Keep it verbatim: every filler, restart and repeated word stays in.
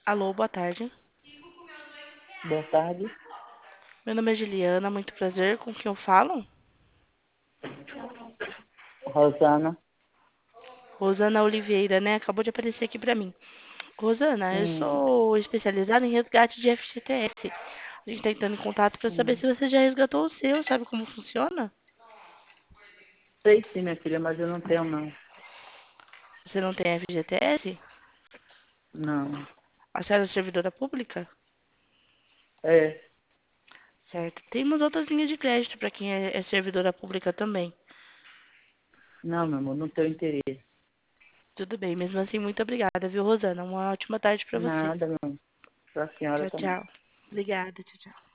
Alô, boa tarde. Boa tarde. Meu nome é Juliana, muito prazer. Com quem eu falo? Rosana. Rosana Oliveira, né? Acabou de aparecer aqui pra mim. Rosana, eu Hum, sou especializada em resgate de F G T S. A gente tá entrando em contato pra saber hum. se você já resgatou o seu, sabe como funciona? Sei sim, minha filha, mas eu não tenho não. Você não tem F G T S? Não. A senhora é servidora pública? É. Certo. Temos outras linhas de crédito pra quem é, é servidora pública também. Não, meu amor, não tenho interesse. Tudo bem, mesmo assim, muito obrigada, viu, Rosana? Uma ótima tarde pra você. Nada, não. Pra senhora Tchau, também. tchau. Obrigada, tchau, tchau.